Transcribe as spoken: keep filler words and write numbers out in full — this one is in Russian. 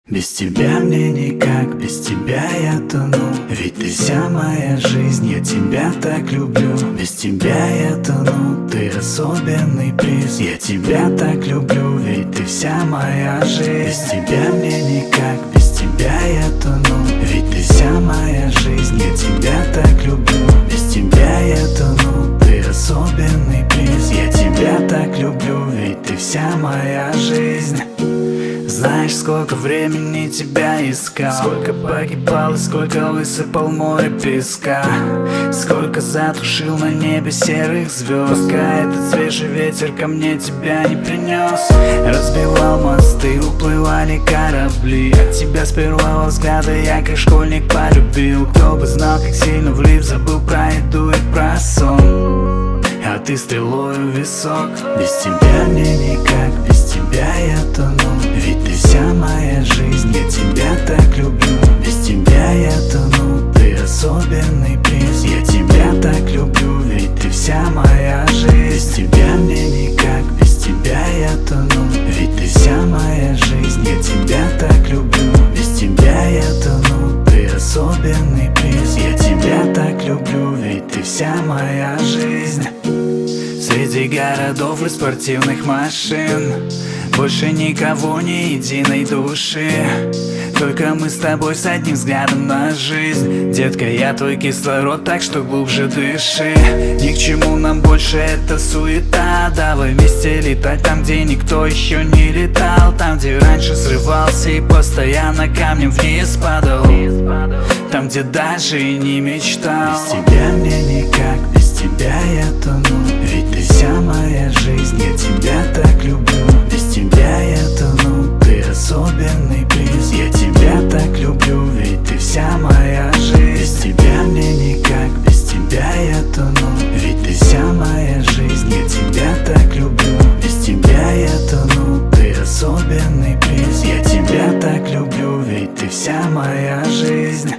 Без тебя мне никак, без тебя я тону. Ведь ты вся моя жизнь, я тебя так люблю. Без тебя я тону, ты особенный приз. Я тебя так люблю, ведь ты вся моя жизнь. Без тебя мне никак, без тебя я тону. Ведь ты вся моя жизнь, я тебя так люблю. Без тебя я тону, ты особенный приз. Я тебя так люблю, ведь ты вся моя жизнь. Знаешь, сколько времени тебя искал, сколько погибал и сколько высыпал море песка, сколько затушил на небе серых звезд, пока этот свежий ветер ко мне тебя не принес. Разбивал мосты, уплывали корабли, от тебя с первого взгляда я как школьник полюбил. Кто бы знал, как сильно влип, забыл про еду и про сон, а ты стрелою в висок. Без тебя мне никак, без тебя я тону. Ведь ты вся моя жизнь, я тебя так люблю. Без тебя я тону, ты особенный приз. Я тебя так люблю, ведь ты вся моя жизнь. Без тебя мне никак, без тебя я тону. Ведь ты вся моя жизнь, я тебя так люблю. Без тебя я тону, ты особенный приз. Я тебя так люблю, ведь ты вся моя жизнь. Среди городов и спортивных машин больше никого, ни единой души. Только мы с тобой с одним взглядом на жизнь. Детка, я твой кислород, так что глубже дыши. Ни к чему нам больше эта суета. Давай вместе летать там, где никто еще не летал. Там, где раньше срывался и постоянно камнем вниз падал. Там, где даже и не мечтал. Без тебя мне никак, без тебя я тону. Ведь ты вся моя жизнь, я тебя так люблю. Без тебя я тону, ты особенный приз. Я тебя так люблю, ведь ты вся моя жизнь. Без тебя мне никак, без тебя я тону. Ведь ты вся моя жизнь, я тебя так люблю. Без тебя я тону, ты особенный приз. Я тебя так люблю, ведь ты вся моя жизнь.